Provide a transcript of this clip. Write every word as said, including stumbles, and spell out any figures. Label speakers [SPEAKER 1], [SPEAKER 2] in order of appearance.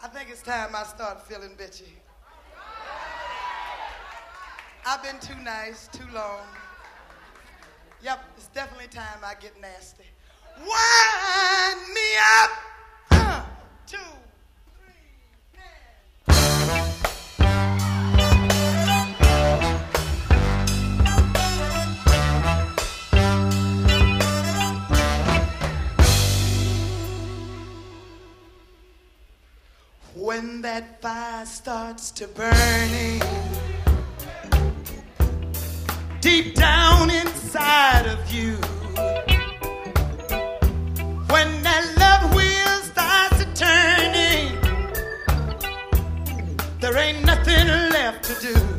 [SPEAKER 1] I think it's time I start feeling bitchy. I've been too nice, too long. Yep, it's definitely time I get nasty. Wind me up. Uh, two, three, when that fire starts to burning deep down inside of you, when that love wheel starts a turning, there ain't nothing left to do.